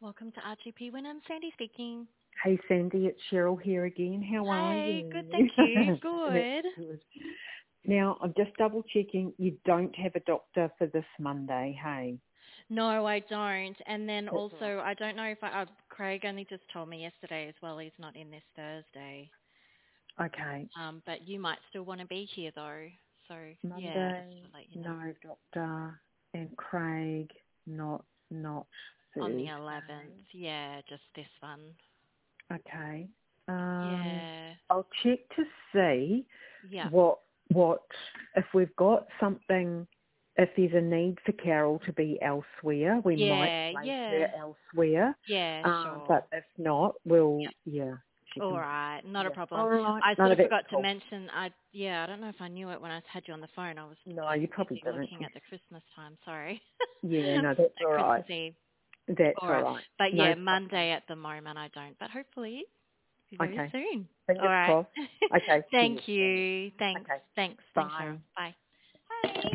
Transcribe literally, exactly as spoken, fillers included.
Welcome to R G P Wynnum. Sandy speaking. Hey Sandy, it's Cheryl here again. How are Hey, you? good, thank you. That's Good. good. Now, I'm just double checking. You don't have a doctor for this Monday, hey? No, I don't. And then That's all also, I don't know if I, uh, Craig only just told me yesterday as well he's not in this Thursday. right. Okay. Um, but you might still want to be here though. So, yeah, just Monday, to let you know. no doctor, and Craig, not not On the Thursday. eleventh, yeah, just this one. Okay. Um, Yeah, I'll check to see yeah, what what if we've got something. If there's a need for Carol to be elsewhere, we might yeah, place yeah, her elsewhere. yeah, Um, sure. but if not, we'll yeah, she All can. right, not a Yeah. problem. All right. I No, sort of that's forgot to cool. mention, I yeah, I don't know if I knew it when I had you on the phone. I was No, just you probably busy didn't. looking at the Christmas time. Sorry, Yeah, no, that's at all right. Christmas Eve. That's All all right, right. but No yeah, problem. Monday at the moment I don't, but hopefully very Okay. soon. All Fingers right. crossed. Okay. Cheers. Thank Sandy. you. Thanks. Okay. Thanks. Thanks, Bye. Cheryl. Bye. Bye.